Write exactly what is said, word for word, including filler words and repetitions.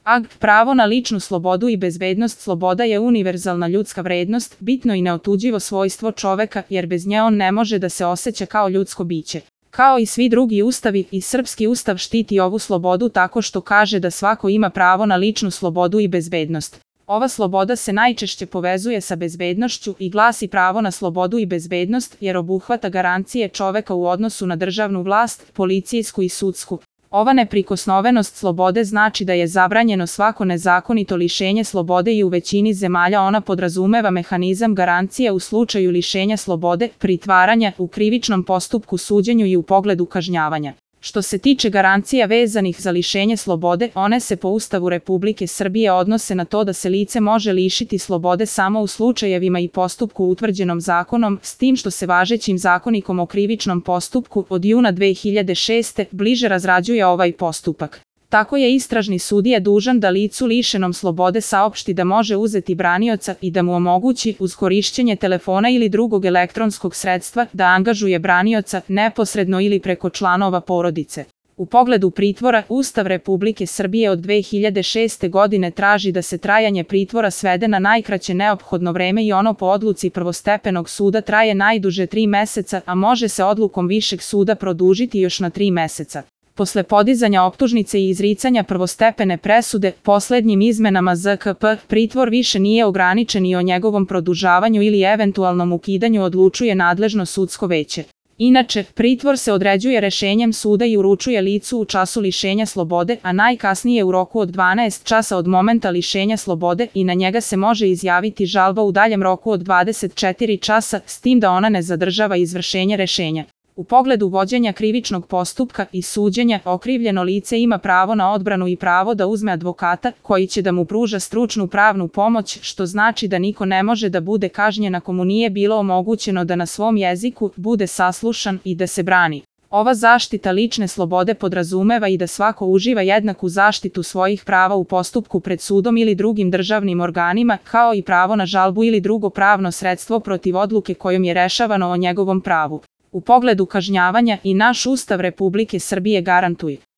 Ag. Pravo na ličnu slobodu i bezbednost. Sloboda je univerzalna ljudska vrednost, bitno i neotuđivo svojstvo čoveka, jer bez nje on ne može da se osjeća kao ljudsko biće. Kao i svi drugi ustavi, i srpski ustav štiti ovu slobodu tako što kaže da svako ima pravo na ličnu slobodu i bezbednost. Ova sloboda se najčešće povezuje sa bezbednošću i glasi pravo na slobodu i bezbednost jer obuhvata garancije čoveka u odnosu na državnu vlast, policijsku i sudsku. Ova neprikosnovenost slobode znači da je zabranjeno svako nezakonito lišenje slobode i u većini zemalja ona podrazumeva mehanizam garancije u slučaju lišenja slobode, pritvaranja, u krivičnom postupku, suđenju i u pogledu kažnjavanja. Što se tiče garancija vezanih za lišenje slobode, one se po Ustavu Republike Srbije odnose na to da se lice može lišiti slobode samo u slučajevima i postupku utvrđenom zakonom, s tim što se važećim zakonikom o krivičnom postupku od juna dve hiljade šeste. bliže razrađuje ovaj postupak. Tako je istražni sudija dužan da licu lišenom slobode saopšti da može uzeti branioca i da mu omogući, uz korišćenje telefona ili drugog elektronskog sredstva, da angažuje branioca neposredno ili preko članova porodice. U pogledu pritvora, Ustav Republike Srbije od dve hiljade šeste. godine traži da se trajanje pritvora svede na najkraće neophodno vreme i ono po odluci prvostepenog suda traje najduže tri meseca, a može se odlukom višeg suda produžiti još na tri meseca. Posle podizanja optužnice i izricanja prvostepene presude, poslednjim izmenama Z K P, pritvor više nije ograničen i o njegovom produžavanju ili eventualnom ukidanju odlučuje nadležno sudsko veće. Inače, pritvor se određuje rešenjem suda i uručuje licu u času lišenja slobode, a najkasnije u roku od dvanaest časa od momenta lišenja slobode i na njega se može izjaviti žalba u daljem roku od dvadeset četiri časa, s tim da ona ne zadržava izvršenje rešenja. U pogledu vođenja krivičnog postupka i suđenja, okrivljeno lice ima pravo na odbranu i pravo da uzme advokata koji će da mu pruža stručnu pravnu pomoć, što znači da niko ne može da bude kažnjen ako mu nije bilo omogućeno da na svom jeziku bude saslušan i da se brani. Ova zaštita lične slobode podrazumeva i da svako uživa jednaku zaštitu svojih prava u postupku pred sudom ili drugim državnim organima, kao i pravo na žalbu ili drugo pravno sredstvo protiv odluke kojom je rešavano o njegovom pravu. U pogledu kažnjavanja i naš Ustav Republike Srbije garantuje